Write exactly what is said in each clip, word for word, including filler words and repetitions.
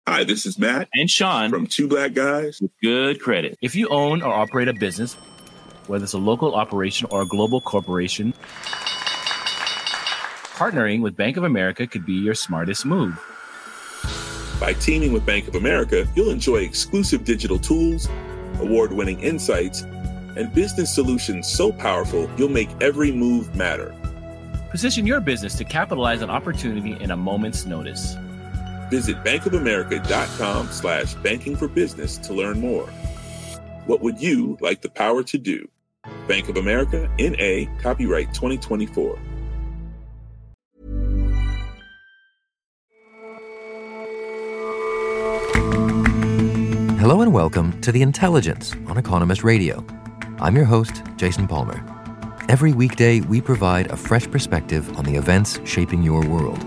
Hi, this is Matt and Sean from Two Black Guys with Good Credit. If you own or operate a business, whether it's a local operation or a global corporation, partnering with Bank of America could be your smartest move. By teaming with Bank of America, you'll enjoy exclusive digital tools, award-winning insights, and business solutions so powerful you'll make every move matter. Position your business to capitalize on opportunity in a moment's notice. Visit bankofamerica.com slash banking for business to learn more. What would you like the power to do? Bank of America, N A, copyright twenty twenty-four. Hello and welcome to The Intelligence on Economist Radio. I'm your host, Jason Palmer. Every weekday, we provide a fresh perspective on the events shaping your world.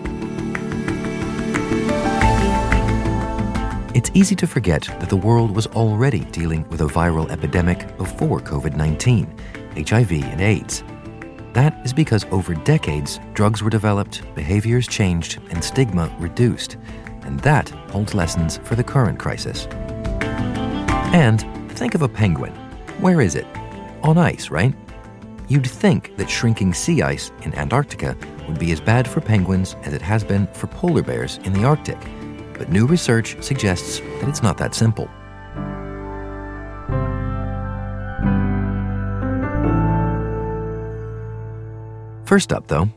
It's easy to forget that the world was already dealing with a viral epidemic before covid nineteen, H I V and AIDS. That is because over decades, drugs were developed, behaviors changed, and stigma reduced. And that holds lessons for the current crisis. And think of a penguin. Where is it? On ice, right? You'd think that shrinking sea ice in Antarctica would be as bad for penguins as it has been for polar bears in the Arctic. But new research suggests that it's not that simple. First up, though,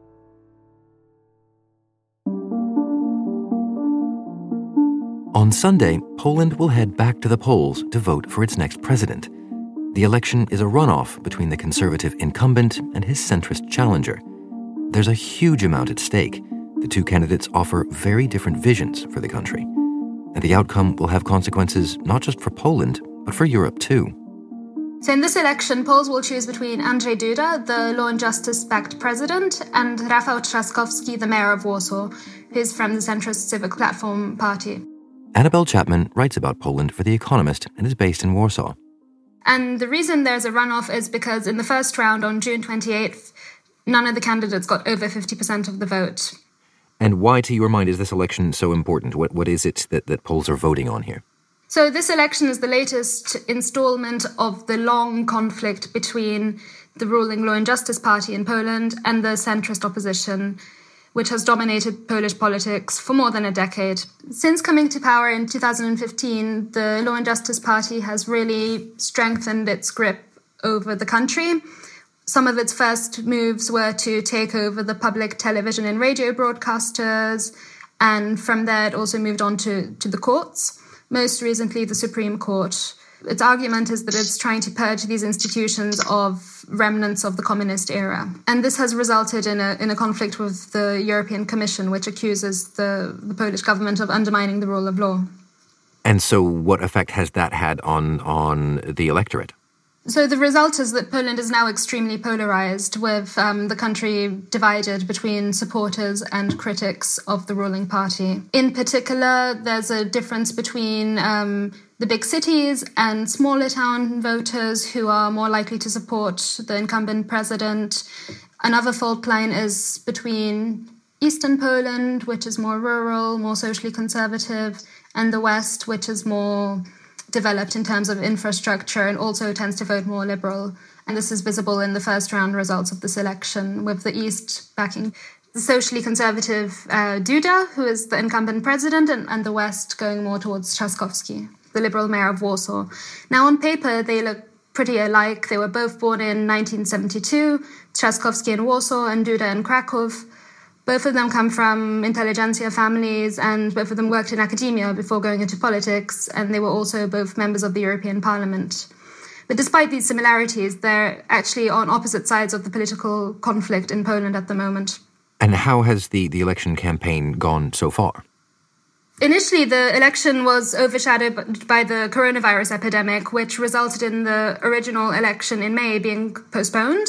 on Sunday, Poland will head back to the polls to vote for its next president. The election is a runoff between the conservative incumbent and his centrist challenger. There's a huge amount at stake. The two candidates offer very different visions for the country. And the outcome will have consequences not just for Poland, but for Europe too. So in this election, Poles will choose between Andrzej Duda, the Law and Justice-backed president, and Rafał Trzaskowski, the mayor of Warsaw, who's from the centrist Civic Platform party. Annabelle Chapman writes about Poland for The Economist and is based in Warsaw. And the reason there's a runoff is because in the first round on June twenty-eighth, none of the candidates got over fifty percent of the vote. And why, to your mind, is this election so important? What What is it that, that Poles are voting on here? So this election is the latest installment of the long conflict between the ruling Law and Justice Party in Poland and the centrist opposition, which has dominated Polish politics for more than a decade. Since coming to power in two thousand fifteen, the Law and Justice Party has really strengthened its grip over the country. Some of its first moves were to take over the public television and radio broadcasters, and from there it also moved on to, to the courts, most recently the Supreme Court. Its argument is that it's trying to purge these institutions of remnants of the communist era. And this has resulted in a in a conflict with the European Commission, which accuses the, the Polish government of undermining the rule of law. And so what effect has that had on on the electorate? So the result is that Poland is now extremely polarized, with um, the country divided between supporters and critics of the ruling party. In particular, there's a difference between um, the big cities and smaller town voters who are more likely to support the incumbent president. Another fault line is between Eastern Poland, which is more rural, more socially conservative, and the West, which is more developed in terms of infrastructure and also tends to vote more liberal. And this is visible in the first round results of this election, with the East backing the socially conservative uh, Duda, who is the incumbent president, and, and the West going more towards Trzaskowski, the liberal mayor of Warsaw. Now, on paper, they look pretty alike. They were both born in nineteen seventy-two, Trzaskowski in Warsaw and Duda in Krakow. Both of them come from intelligentsia families, and both of them worked in academia before going into politics, and they were also both members of the European Parliament. But despite these similarities, they're actually on opposite sides of the political conflict in Poland at the moment. And how has the, the election campaign gone so far? Initially, the election was overshadowed by the coronavirus epidemic, which resulted in the original election in May being postponed.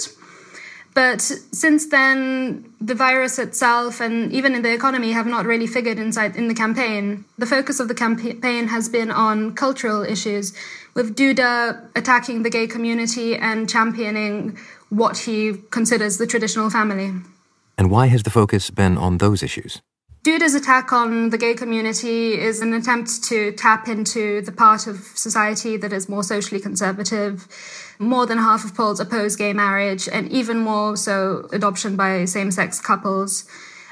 But since then, the virus itself and even in the economy have not really figured inside in the campaign. The focus of the campaign has been on cultural issues, with Duda attacking the gay community and championing what he considers the traditional family. And why has the focus been on those issues? Duda's attack on the gay community is an attempt to tap into the part of society that is more socially conservative. More than half of Poles oppose gay marriage, and even more so adoption by same-sex couples.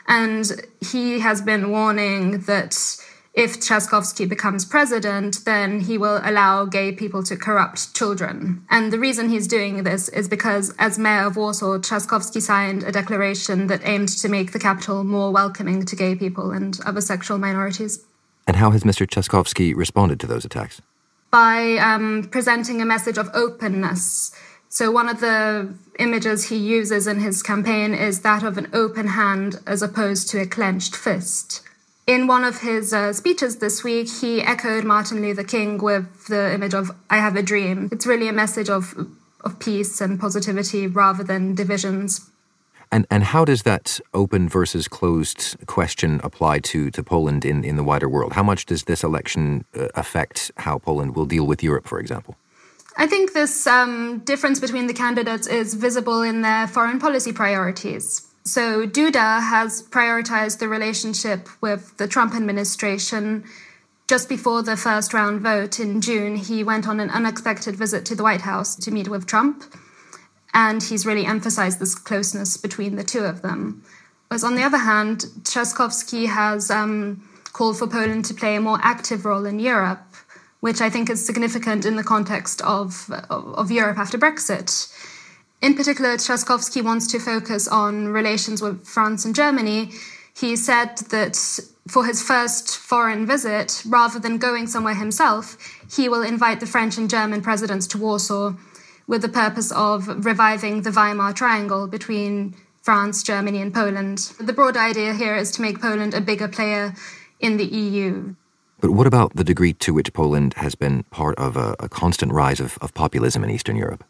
And he has been warning that if Trzaskowski becomes president, then he will allow gay people to corrupt children. And the reason he's doing this is because, as mayor of Warsaw, Trzaskowski signed a declaration that aimed to make the capital more welcoming to gay people and other sexual minorities. And how has Mister Trzaskowski responded to those attacks? By um, presenting a message of openness. So one of the images he uses in his campaign is that of an open hand as opposed to a clenched fist. In one of his uh, speeches this week, he echoed Martin Luther King with the image of "I have a dream." It's really a message of of peace and positivity rather than divisions. And and how does that open versus closed question apply to, to Poland in, in the wider world? How much does this election uh, affect how Poland will deal with Europe, for example? I think this um, difference between the candidates is visible in their foreign policy priorities. So Duda has prioritized the relationship with the Trump administration. Just before the first round vote in June, he went on an unexpected visit to the White House to meet with Trump. And he's really emphasized this closeness between the two of them. Whereas on the other hand, Trzaskowski has um, called for Poland to play a more active role in Europe, which I think is significant in the context of, of, of Europe after Brexit. In particular, Trzaskowski wants to focus on relations with France and Germany. He said that for his first foreign visit, rather than going somewhere himself, he will invite the French and German presidents to Warsaw with the purpose of reviving the Weimar Triangle between France, Germany, and Poland. The broad idea here is to make Poland a bigger player in the E U. But what about the degree to which Poland has been part of a, a constant rise of, of populism in Eastern Europe?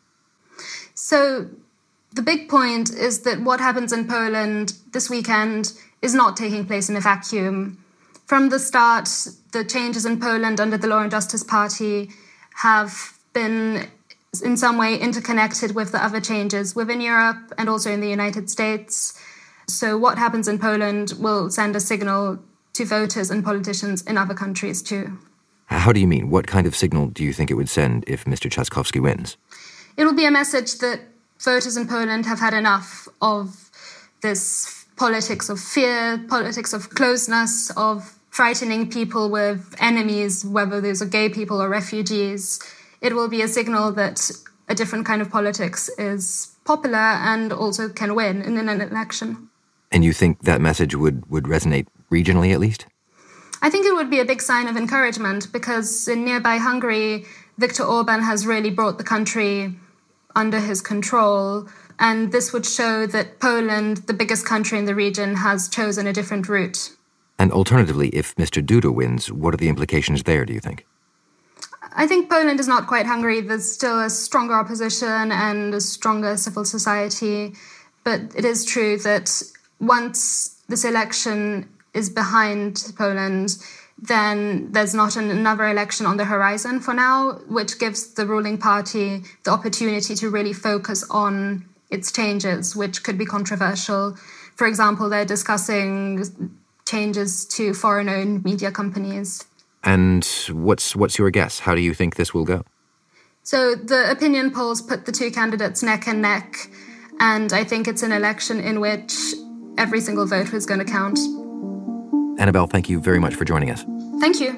So the big point is that what happens in Poland this weekend is not taking place in a vacuum. From the start, the changes in Poland under the Law and Justice Party have been in some way interconnected with the other changes within Europe and also in the United States. So what happens in Poland will send a signal to voters and politicians in other countries too. How do you mean? What kind of signal do you think it would send if Mister Trzaskowski wins? It will be a message that voters in Poland have had enough of this politics of fear, politics of closeness, of frightening people with enemies, whether those are gay people or refugees. It will be a signal that a different kind of politics is popular and also can win in an election. And you think that message would, would resonate regionally at least? I think it would be a big sign of encouragement because in nearby Hungary, Viktor Orban has really brought the country under his control. And this would show that Poland, the biggest country in the region, has chosen a different route. And alternatively, if Mister Duda wins, what are the implications there, do you think? I think Poland is not quite Hungary. There's still a stronger opposition and a stronger civil society. But it is true that once this election is behind Poland, then there's not an, another election on the horizon for now, which gives the ruling party the opportunity to really focus on its changes, which could be controversial. For example, they're discussing changes to foreign-owned media companies. And what's what's your guess? How do you think this will go? So the opinion polls put the two candidates neck and neck, and I think it's an election in which every single vote is going to count. Annabelle, thank you very much for joining us. Thank you.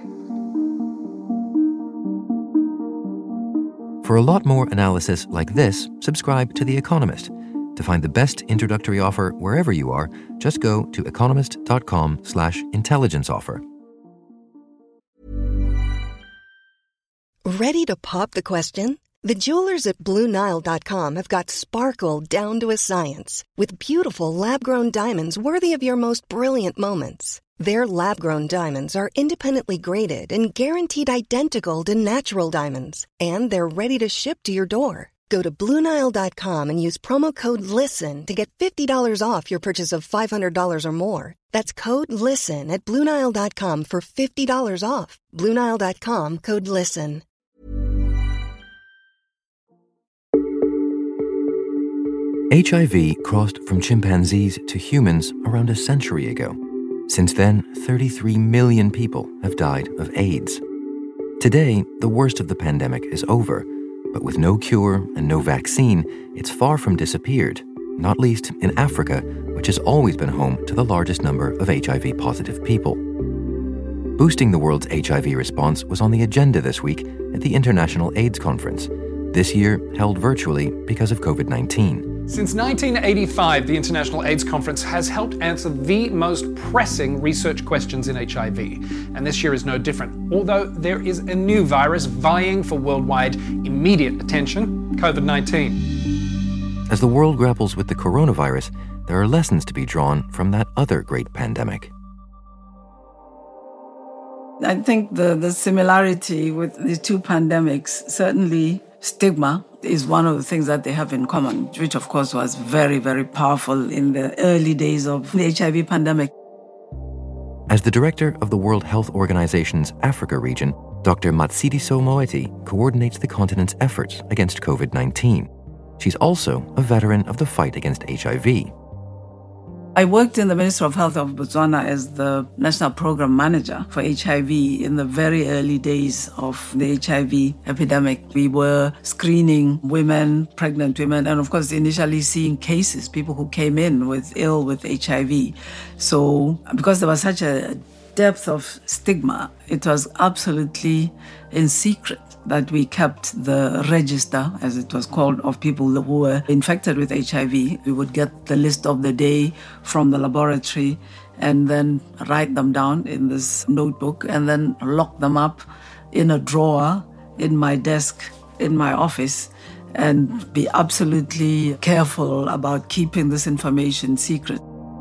For a lot more analysis like this, subscribe to The Economist. To find the best introductory offer wherever you are, just go to economist.com slash intelligence offer. Ready to pop the question? The jewelers at Blue Nile dot com have got sparkle down to a science with beautiful lab-grown diamonds worthy of your most brilliant moments. Their lab-grown diamonds are independently graded and guaranteed identical to natural diamonds, and they're ready to ship to your door. Go to Blue Nile dot com and use promo code LISTEN to get fifty dollars off your purchase of five hundred dollars or more. That's code LISTEN at Blue Nile dot com for fifty dollars off. Blue Nile dot com, code LISTEN. H I V crossed from chimpanzees to humans around a century ago. Since then, thirty-three million people have died of AIDS. Today, the worst of the pandemic is over, but with no cure and no vaccine, it's far from disappeared, not least in Africa, which has always been home to the largest number of H I V-positive people. Boosting the world's H I V response was on the agenda this week at the International AIDS Conference, this year held virtually because of covid nineteen. Since nineteen eighty-five, the International AIDS Conference has helped answer the most pressing research questions in H I V. And this year is no different, although there is a new virus vying for worldwide immediate attention, covid nineteen. As the world grapples with the coronavirus, there are lessons to be drawn from that other great pandemic. I think the, the similarity with the two pandemics, certainly stigma is one of the things that they have in common, which of course was very, very powerful in the early days of the H I V pandemic. As the director of the World Health Organization's Africa region, Doctor Matshidiso Moeti coordinates the continent's efforts against covid nineteen. She's also a veteran of the fight against H I V. I worked in the Ministry of Health of Botswana as the National Program Manager for H I V in the very early days of the H I V epidemic. We were screening women, pregnant women, and of course initially seeing cases, people who came in with ill with H I V. So because there was such a depth of stigma, it was absolutely in secret that we kept the register, as it was called, of people who were infected with H I V. We would get the list of the day from the laboratory and then write them down in this notebook and then lock them up in a drawer in my desk in my office and be absolutely careful about keeping this information secret.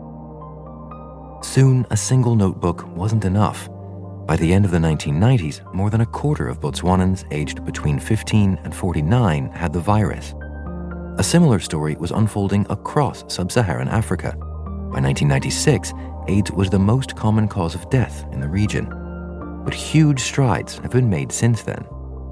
Soon, a single notebook wasn't enough. By the end of the nineteen nineties, more than a quarter of Botswanans aged between fifteen and forty-nine had the virus. A similar story was unfolding across sub-Saharan Africa. By nineteen ninety-six, AIDS was the most common cause of death in the region. But huge strides have been made since then.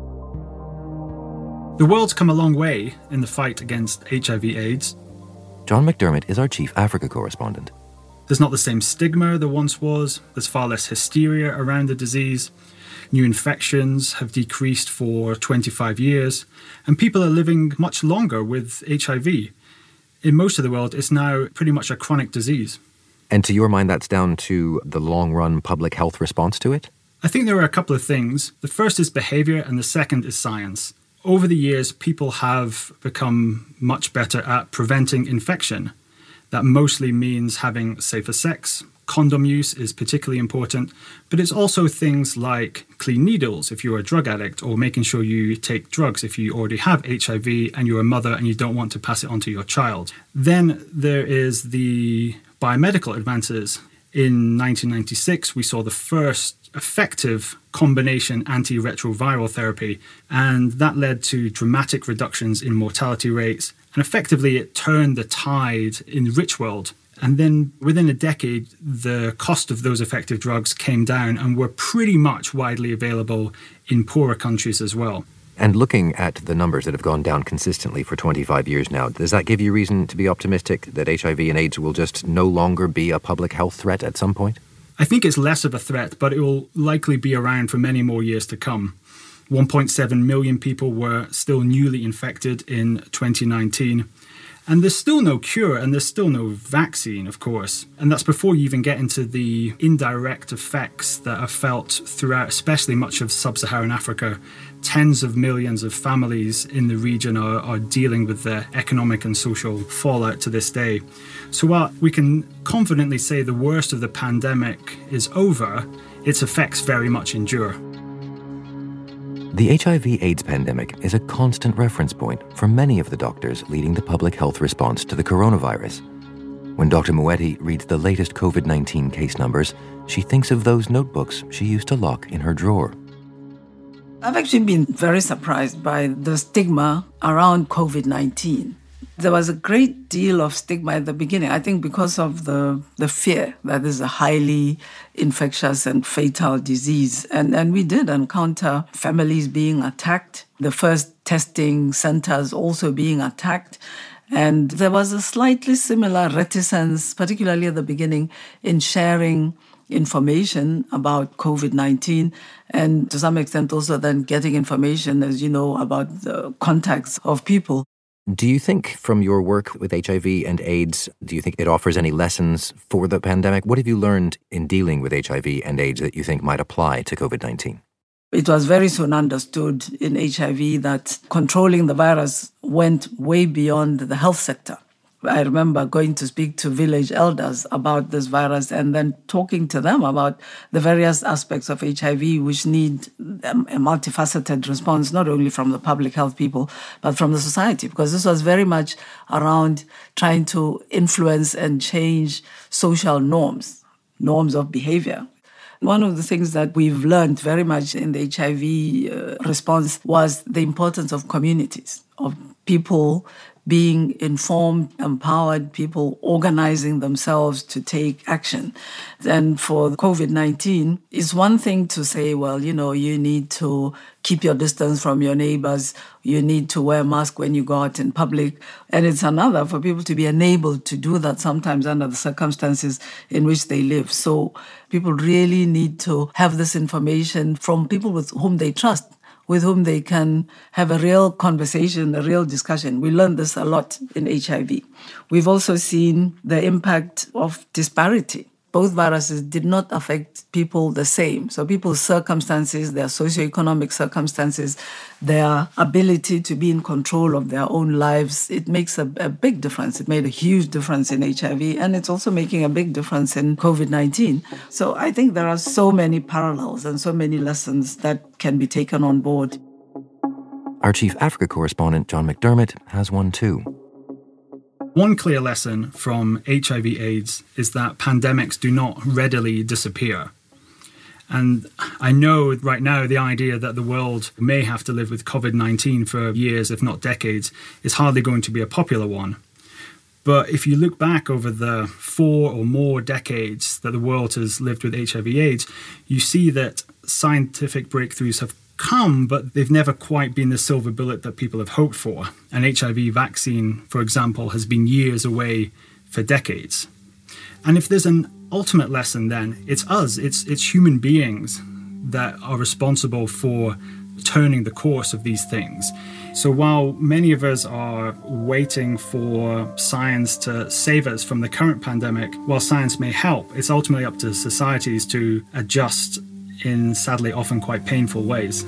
The world's come a long way in the fight against H I V AIDS. John McDermott is our chief Africa correspondent. There's not the same stigma there once was. There's far less hysteria around the disease. New infections have decreased for twenty-five years, and people are living much longer with H I V. In most of the world, it's now pretty much a chronic disease. And to your mind, that's down to the long-run public health response to it? I think there are a couple of things. The first is behavior, and the second is science. Over the years, people have become much better at preventing infection. That mostly means having safer sex. Condom use is particularly important, but it's also things like clean needles if you're a drug addict, or making sure you take drugs if you already have H I V and you're a mother and you don't want to pass it on to your child. Then there is the biomedical advances. In nineteen ninety-six, we saw the first effective combination antiretroviral therapy, and that led to dramatic reductions in mortality rates. And effectively, it turned the tide in the rich world. And then within a decade, the cost of those effective drugs came down and were pretty much widely available in poorer countries as well. And looking at the numbers that have gone down consistently for twenty-five years now, does that give you reason to be optimistic that H I V and AIDS will just no longer be a public health threat at some point? I think it's less of a threat, but it will likely be around for many more years to come. one point seven million people were still newly infected in twenty nineteen. And there's still no cure and there's still no vaccine, of course. And that's before you even get into the indirect effects that are felt throughout, especially much of sub-Saharan Africa. Tens of millions of families in the region are, are dealing with the economic and social fallout to this day. So while we can confidently say the worst of the pandemic is over, its effects very much endure. The H I V AIDS pandemic is a constant reference point for many of the doctors leading the public health response to the coronavirus. When Doctor Moeti reads the latest covid nineteen case numbers, she thinks of those notebooks she used to lock in her drawer. I've actually been very surprised by the stigma around covid nineteen. There was a great deal of stigma at the beginning, I think because of the, the fear that this is a highly infectious and fatal disease. And, and we did encounter families being attacked, the first testing centers also being attacked. And there was a slightly similar reticence, particularly at the beginning, in sharing information about COVID nineteen and to some extent also then getting information, as you know, about the contacts of people. Do you think from your work with H I V and AIDS, do you think it offers any lessons for the pandemic? What have you learned in dealing with H I V and AIDS that you think might apply to COVID nineteen? It was very soon understood in H I V that controlling the virus went way beyond the health sector. I remember going to speak to village elders about this virus and then talking to them about the various aspects of H I V which need a multifaceted response, not only from the public health people, but from the society, because this was very much around trying to influence and change social norms, norms of behavior. One of the things that we've learned very much in the H I V uh, response was the importance of communities, of people being informed, empowered, people organizing themselves to take action. And for COVID nineteen, it's one thing to say, well, you know, you need to keep your distance from your neighbors, you need to wear a mask when you go out in public. And it's another for people to be enabled to do that sometimes under the circumstances in which they live. So people really need to have this information from people with whom they trust, with whom they can have a real conversation, a real discussion. We learned this a lot in H I V. We've also seen the impact of disparity. Both viruses did not affect people the same. So people's circumstances, their socioeconomic circumstances, their ability to be in control of their own lives, it makes a, a big difference. It made a huge difference in H I V, and it's also making a big difference in COVID nineteen. So I think there are so many parallels and so many lessons that can be taken on board. Our chief Africa correspondent, John McDermott, has one too. One clear lesson from H I V AIDS is that pandemics do not readily disappear. And I know right now the idea that the world may have to live with COVID nineteen for years, if not decades, is hardly going to be a popular one. But if you look back over the four or more decades that the world has lived with H I V AIDS, you see that scientific breakthroughs have come, but they've never quite been the silver bullet that people have hoped for. An H I V vaccine, for example, has been years away for decades. And if there's an ultimate lesson, then it's us, it's it's human beings that are responsible for turning the course of these things. So while many of us are waiting for science to save us from the current pandemic, while science may help, it's ultimately up to societies to adjust in sadly often quite painful ways.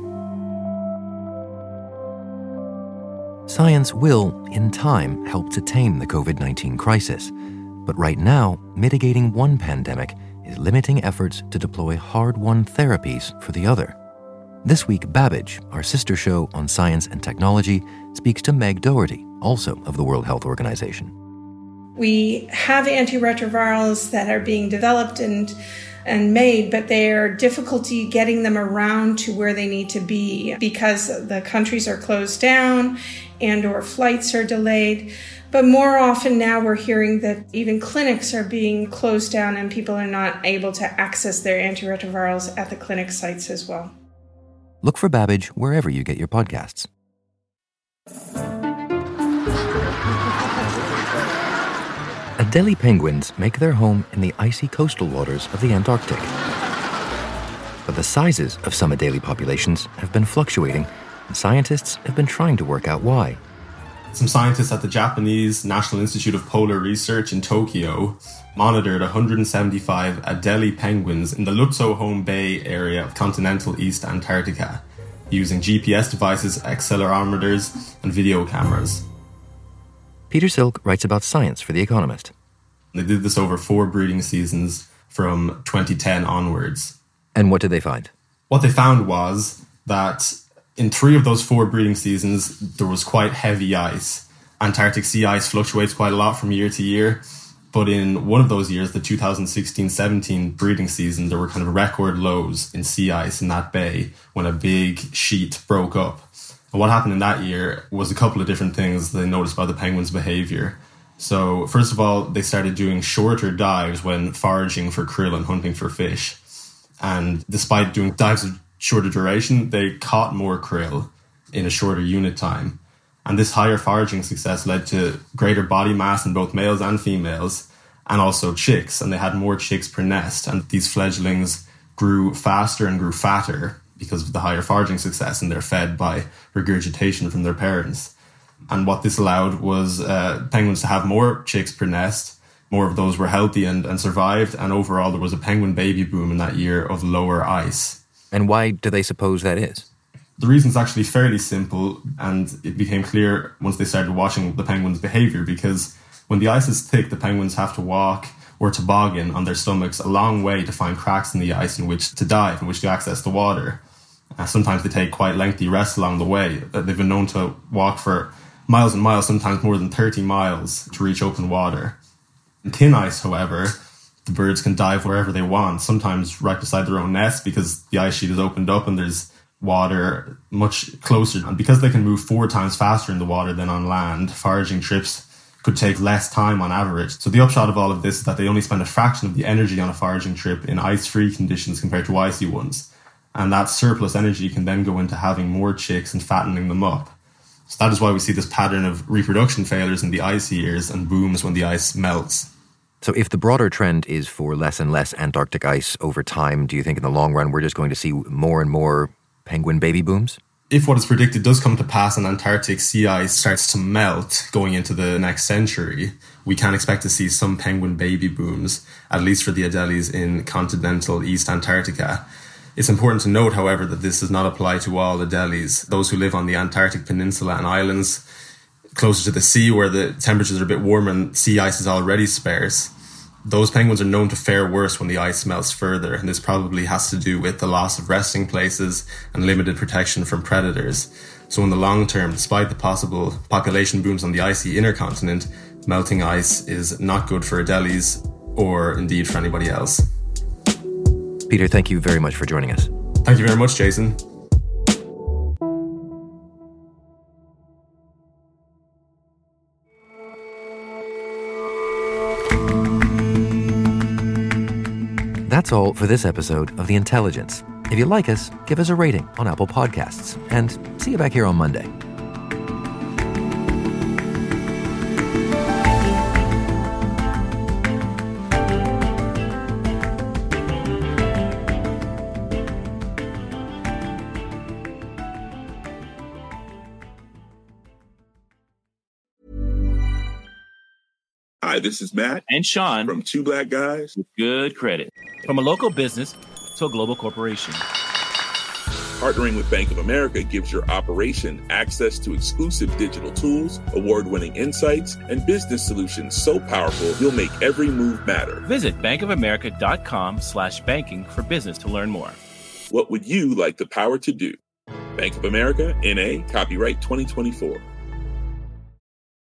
Science will, in time, help to tame the COVID nineteen crisis. But right now, mitigating one pandemic is limiting efforts to deploy hard-won therapies for the other. This week, Babbage, our sister show on science and technology, speaks to Meg Doherty, also of the World Health Organization. We have antiretrovirals that are being developed and and made, but they're difficulty getting them around to where they need to be because the countries are closed down and or flights are delayed. But more often now we're hearing that even clinics are being closed down and people are not able to access their antiretrovirals at the clinic sites as well. Look for Babbage wherever you get your podcasts. Adelie penguins make their home in the icy coastal waters of the Antarctic. But the sizes of some Adelie populations have been fluctuating, and scientists have been trying to work out why. Some scientists at the Japanese National Institute of Polar Research in Tokyo monitored one hundred seventy-five Adelie penguins in the Lutzohome Bay area of continental East Antarctica using G P S devices, accelerometers, and video cameras. Peter Silk writes about science for The Economist. They did this over four breeding seasons from twenty ten onwards. And what did they find? What they found was that in three of those four breeding seasons, there was quite heavy ice. Antarctic sea ice fluctuates quite a lot from year to year. But in one of those years, the two thousand sixteen seventeen breeding season, there were kind of record lows in sea ice in that bay when a big sheet broke up. And what happened in that year was a couple of different things they noticed about the penguins' behaviour. So first of all, they started doing shorter dives when foraging for krill and hunting for fish. And despite doing dives of shorter duration, they caught more krill in a shorter unit time. And this higher foraging success led to greater body mass in both males and females, and also chicks. And they had more chicks per nest. And these fledglings grew faster and grew fatter because of the higher foraging success, and they're fed by regurgitation from their parents. And what this allowed was uh, penguins to have more chicks per nest. More of those were healthy and, and survived. And overall, there was a penguin baby boom in that year of lower ice. And why do they suppose that is? The reason's actually fairly simple, and it became clear once they started watching the penguins' behaviour, because when the ice is thick, the penguins have to walk or toboggan on their stomachs a long way to find cracks in the ice in which to dive, in which to access the water. Uh, sometimes they take quite lengthy rests along the way. Uh, they've been known to walk for miles and miles, sometimes more than thirty miles, to reach open water. In thin ice, however, the birds can dive wherever they want, sometimes right beside their own nest because the ice sheet is opened up and there's water much closer. And because they can move four times faster in the water than on land, foraging trips could take less time on average. So the upshot of all of this is that they only spend a fraction of the energy on a foraging trip in ice-free conditions compared to icy ones. And that surplus energy can then go into having more chicks and fattening them up. So that is why we see this pattern of reproduction failures in the icy years and booms when the ice melts. So if the broader trend is for less and less Antarctic ice over time, do you think in the long run we're just going to see more and more penguin baby booms? If what is predicted does come to pass and Antarctic sea ice starts to melt going into the next century, we can expect to see some penguin baby booms, at least for the Adelies in continental East Antarctica. It's important to note, however, that this does not apply to all Adelies. Those who live on the Antarctic Peninsula and islands closer to the sea where the temperatures are a bit warmer and sea ice is already sparse, those penguins are known to fare worse when the ice melts further, and this probably has to do with the loss of resting places and limited protection from predators. So in the long term, despite the possible population booms on the icy inner continent, melting ice is not good for Adelies or indeed for anybody else. Peter, thank you very much for joining us. Thank you very much, Jason. That's all for this episode of The Intelligence. If you like us, give us a rating on Apple Podcasts, and see you back here on Monday. Hi, this is Matt and Sean from Two Black Guys with Good Credit. From a local business to a global corporation, partnering with Bank of America gives your operation access to exclusive digital tools, award-winning insights, and business solutions so powerful you'll make every move matter. Visit bankofamerica.com slash banking for business to learn more. What would you like the power to do? Bank of America, N A, copyright twenty twenty-four.